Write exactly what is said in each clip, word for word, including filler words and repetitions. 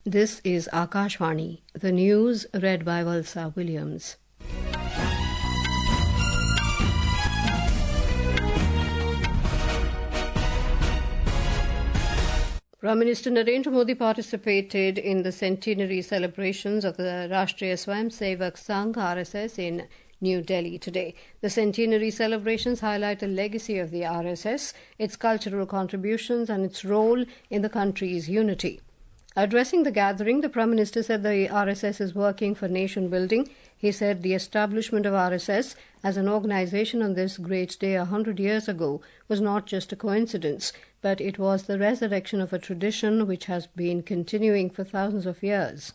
This is Akashvani, the news read by Valsa Williams. Prime Minister Narendra Modi participated in the centenary celebrations of the Rashtriya Swayamsevak Sangh R S S in New Delhi today. The centenary celebrations highlight the legacy of the R S S, its cultural contributions and its role in the country's unity. Addressing the gathering, the Prime Minister said the R S S is working for nation building. He said the establishment of R S S as an organization on this great day a hundred years ago was not just a coincidence, but it was the resurrection of a tradition which has been continuing for thousands of years.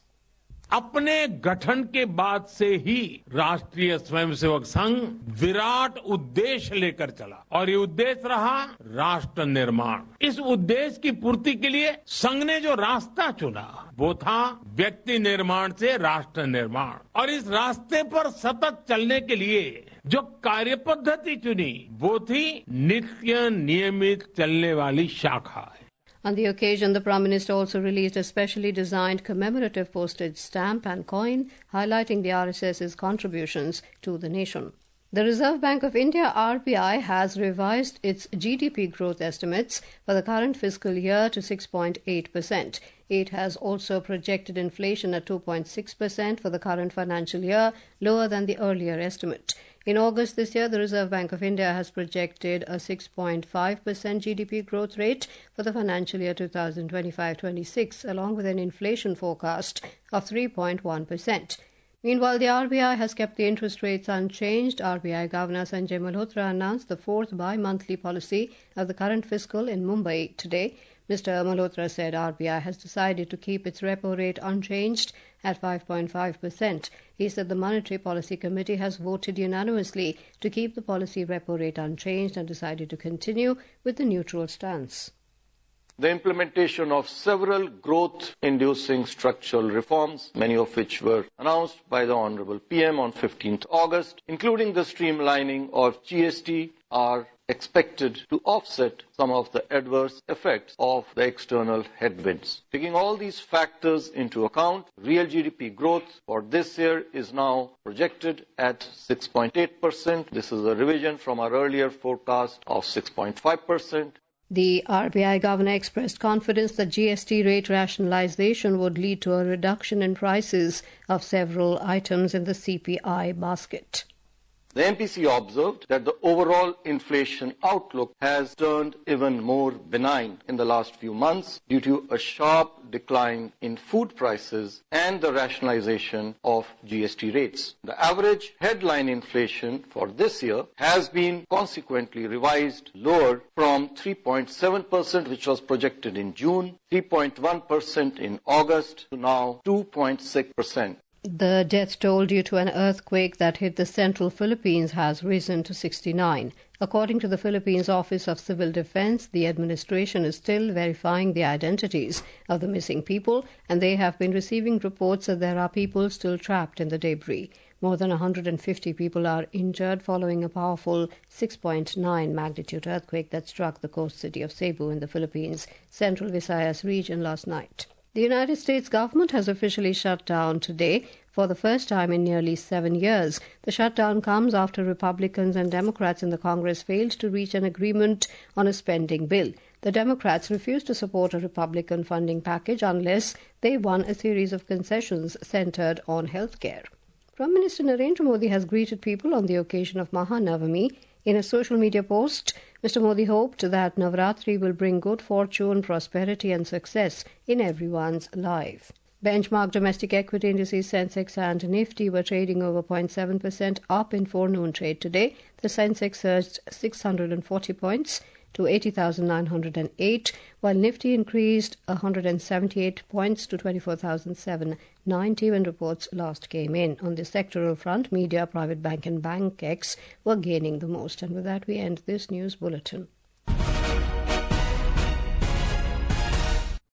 अपने गठन के बाद से ही राष्ट्रीय स्वयंसेवक संघ विराट उद्देश्य लेकर चला और ये उद्देश्य रहा राष्ट्र निर्माण। इस उद्देश्य की पूर्ति के लिए संघ ने जो रास्ता चुना वो था व्यक्ति निर्माण से राष्ट्र निर्माण और इस रास्ते पर सतत चलने के लिए जो कार्य पद्धति चुनी वो थी नित्य नियमित चलने वाली शाखा। On the occasion, the Prime Minister also released a specially designed commemorative postage stamp and coin highlighting the R S S's contributions to the nation. The Reserve Bank of India R B I has revised its G D P growth estimates for the current fiscal year to six point eight percent. It has also projected inflation at two point six percent for the current financial year, lower than the earlier estimate. In August this year, the Reserve Bank of India has projected a six point five percent G D P growth rate for the financial year twenty twenty-five twenty-six, along with an inflation forecast of three point one percent. Meanwhile, the R B I has kept the interest rates unchanged. R B I Governor Sanjay Malhotra announced the fourth bi-monthly policy of the current fiscal in Mumbai today. Mister Malhotra said R B I has decided to keep its repo rate unchanged at five point five percent. He said the Monetary Policy Committee has voted unanimously to keep the policy repo rate unchanged and decided to continue with the neutral stance. The implementation of several growth-inducing structural reforms, many of which were announced by the Honourable P M on fifteenth August, including the streamlining of G S T, are expected to offset some of the adverse effects of the external headwinds. Taking all these factors into account, real G D P growth for this year is now projected at six point eight percent. This is a revision from our earlier forecast of six point five percent. The R B I Governor expressed confidence that G S T rate rationalization would lead to a reduction in prices of several items in the C P I basket. The M P C observed that the overall inflation outlook has turned even more benign in the last few months due to a sharp decline in food prices and the rationalization of G S T rates. The average headline inflation for this year has been consequently revised lower from three point seven percent, which was projected in June, three point one percent in August, to now two point six percent. The death toll due to an earthquake that hit the central Philippines has risen to sixty-nine. According to the Philippines Office of Civil Defense, the administration is still verifying the identities of the missing people, and they have been receiving reports that there are people still trapped in the debris. More than one hundred fifty people are injured following a powerful six point nine magnitude earthquake that struck the coast city of Cebu in the Philippines' Central Visayas region last night. The United States government has officially shut down today for the first time in nearly seven years. The shutdown comes after Republicans and Democrats in the Congress failed to reach an agreement on a spending bill. The Democrats refused to support a Republican funding package unless they won a series of concessions centered on health care. Prime Minister Narendra Modi has greeted people on the occasion of Mahanavami. In a social media post, Mister Modi hoped that Navratri will bring good fortune, prosperity and success in everyone's life. Benchmark domestic equity indices Sensex and Nifty were trading over zero point seven percent up in forenoon trade today. The Sensex surged six hundred forty points to eighty thousand nine hundred eight, while Nifty increased one hundred seventy-eight points to twenty-four thousand seven hundred ninety when reports last came in. On the sectoral front, media, private bank and BankX were gaining the most. And with that, we end this news bulletin.